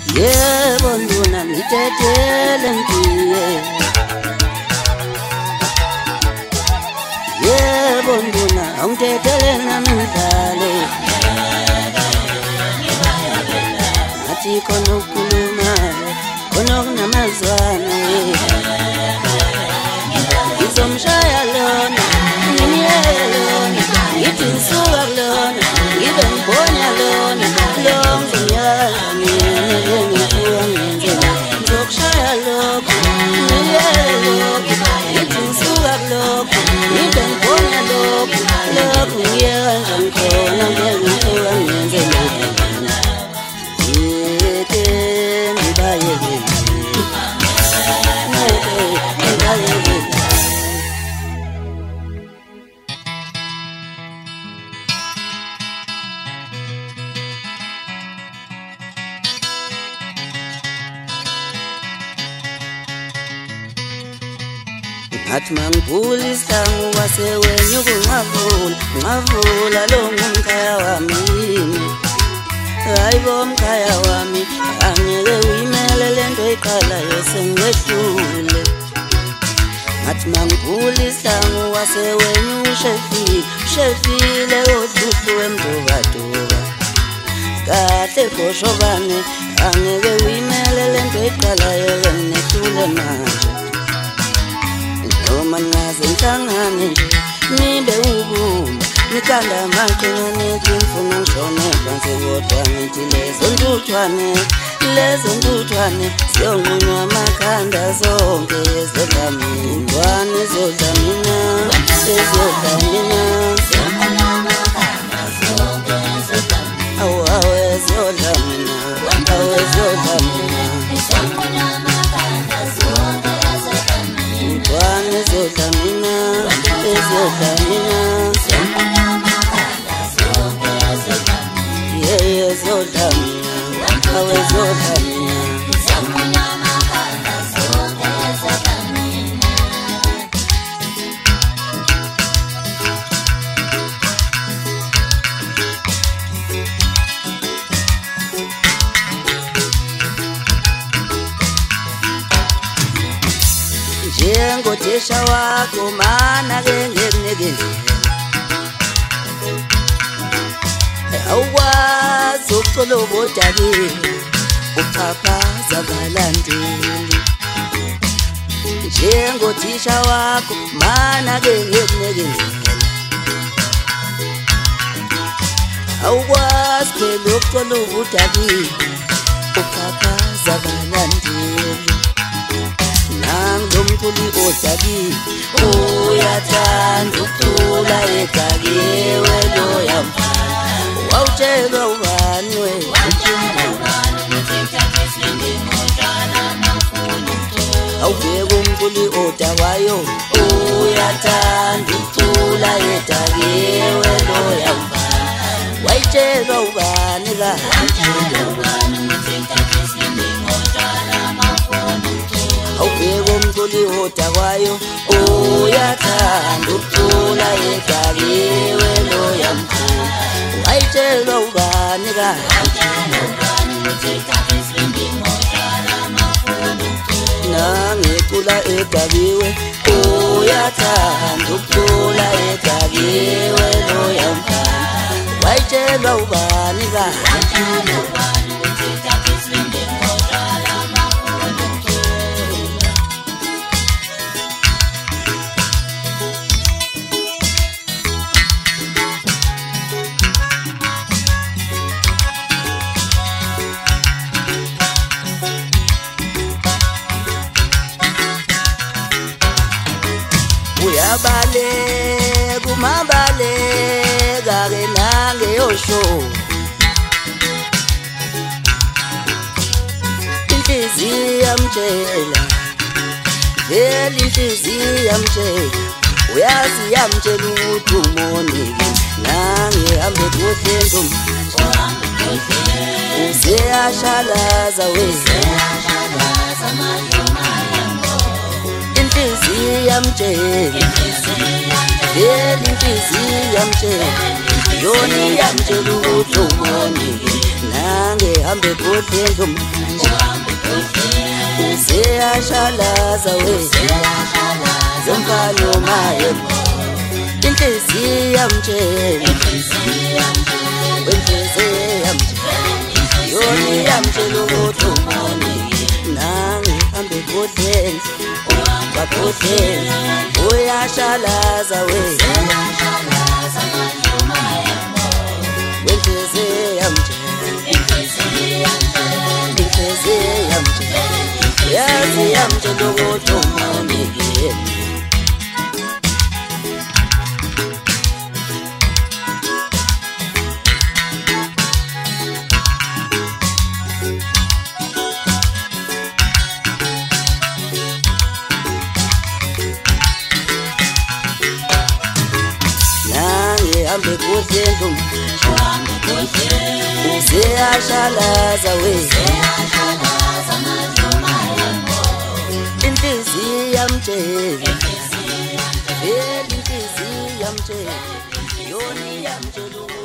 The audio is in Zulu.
Yebo nduna ngitethele ngiye. Yebo nduna ungitethele namdlalo. Ngathi khona ukukhuluma khona kunamazwana. Ngizomshaya lona ngimyele lona ngithi ngisuka kulona ngibe ngibona lona longiyala ngiyela ngizokushaya lokho ngiyele lokho ngithi ngisuka kulokho ngibe ngibona lokho ngiyela ngikhona ngiyela ngiyenzela Athi mangipula isihlanu wasewenyuka ngavula lo ngumkhaya wami. Hayibo mkhaya wami angeke uyimele lento eqalayo sengehlule. Athi mangipula isihlanu wasewenyuka ushefile odudu emdobadoba. Kahle foshobane angeke uyimele lento eqalayo ngehlule manje. Noma ngaze ngihlangane nje nibe ubumba nikanda amaqhinga nithi ngifuna ngishone phansi kodwa ngithi lezo ntuthwane ziyonqunywa amakhanda zonke ezodlamini zodlamina awe zodlamina Zodlamina, yeah, zodlamina, awe zodlamina. Njengothisha wakho mana ke ngikunike awukwazi ukucolobodakile uphaphaza abalandeli. Njengothisha wakho mana ke ngikunike awukwazi phela ukucolobodakile uphaphaza abalandeli. Ngomculi odaki uyathanda ukucula egakiwe loya wawutshelwa ubani we awubheka umculi odakwayo uyathanda ukucula egakiwe loya wayitshelwa ubani ka awubheka umculi odakwayo uyathanda ukucula egakiwe loya mkhulu wayitshelwa ubani ka nangicula egakiwe uyathanda ukucula egakiwe loya mkhulu wayitshelwa ubani ka kumabaleka ke nangeyosho inhliziyo yamtshela vele inhliziyo yamtshela uyazi yamtshela ukuthi umonike nangihambe kuhle ntombi uzeyashalaza inhliziyo yamtshela vele inhliziyo yamtshela yoni yamtshela ukuthi umoni nange hambe kodlendlu useyashalaza we zomfana umaye inhliziyo yamtshela yoni yamtshela ukuthi umoni nange hambe kodlendlu uyashalaza we yazi yamtshela ukuthi umoni hambe kodlendlu useyashalaza we inhliziyo yamtshela inhliziyo yamtshela yoni yamtshela